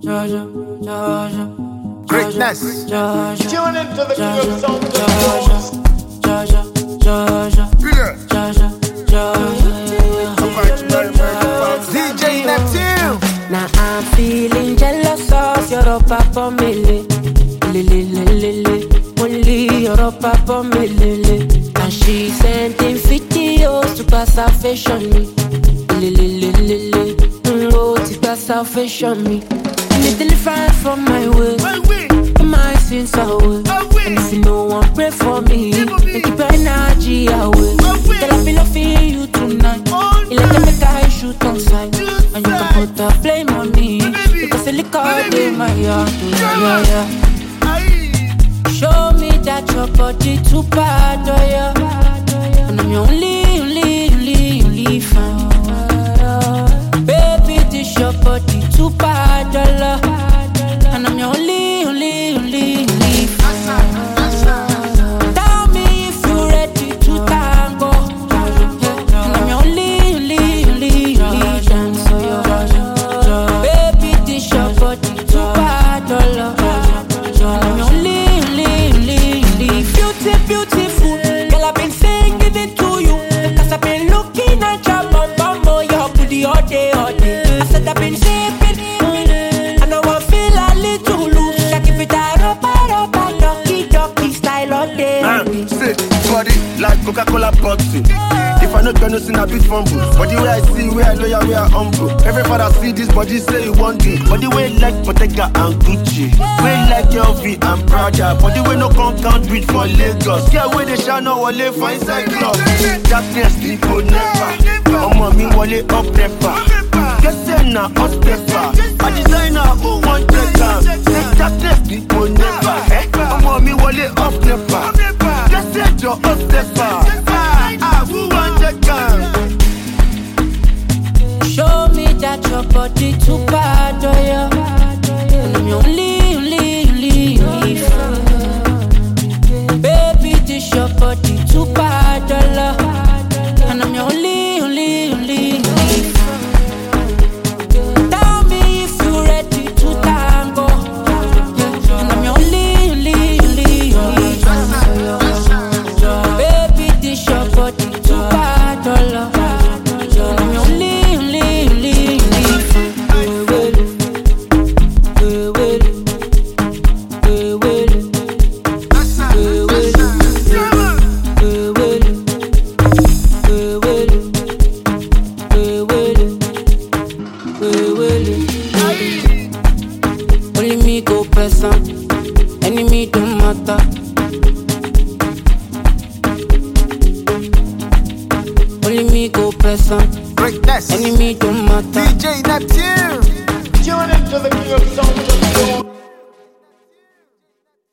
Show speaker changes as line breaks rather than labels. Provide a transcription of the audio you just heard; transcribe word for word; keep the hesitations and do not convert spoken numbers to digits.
Georgia, Georgia.
Greatness.
Tune
into the good sound of
Georgia, Georgia, Georgia, Georgia.
D J Neptune.
Now I'm feeling jealous of your Europa Mele, lele lele, only Europa Mele. And she sending videos to pass her fashion me, lele lele, oh to pass her fashion me. And it's different from my way. My sins away. And if you no one pray for me, then keep your energy away. Girl, I be loving you tonight. You like to make I shoot on sight. And you can put the blame on me, because the liquor in my heart. Yeah, yeah. Show me that your body too bad, oh yeah. And I'm your only, only, only, only fan. Baby, this your body too bad, oh yeah. And I'm your only, only, only, only fan. Tell me if you're ready to tango. And I'm your only, only, only, only dance. So yeah. Baby, this your body too bad, oh yeah. And I'm your only, only, only, only beauty, beautiful. Girl, I've been singing it to you, because I've been looking at your bum bum, oh your booty all day, all day. I said I've been sipping, and I want feel a little loose. I give it a rubber, rubber, ducky, ducky style all day.
Uh, sick body like Coca-Cola bottle. If I not gonna sing a bit fumble, but the way I see, where I know ya, where I humble. Everybody see this body say you want to, but the way like Bottega and Gucci, way like L V and Prada, but the way no can count with for Lagos. Yeah, where they shall know wale for inside club. Darkness people never. I'm on me wale up never. Guess say na us pepper. A designer who want to come. Darkness people never. I'm on me wale up never. Guess say your us pepper. Ah, who want to come?
Show me that your body too bad, oh yeah. And I'm your only, only, only, only fan. Baby, this your body too bad, oh yeah. And I'm your only, only, only, only fan. Tell me if you're ready to tango. And I'm your only, only, only, only fan. Baby, this your body too bad, oh yeah. And I'm your only, only, only, only fan. We will, we will, we will, we will, we will, we will, we will, we will. Only me go present, enemy don't matter. Only me go present,
Greatness.
enemy don't matter.
D J Neptune.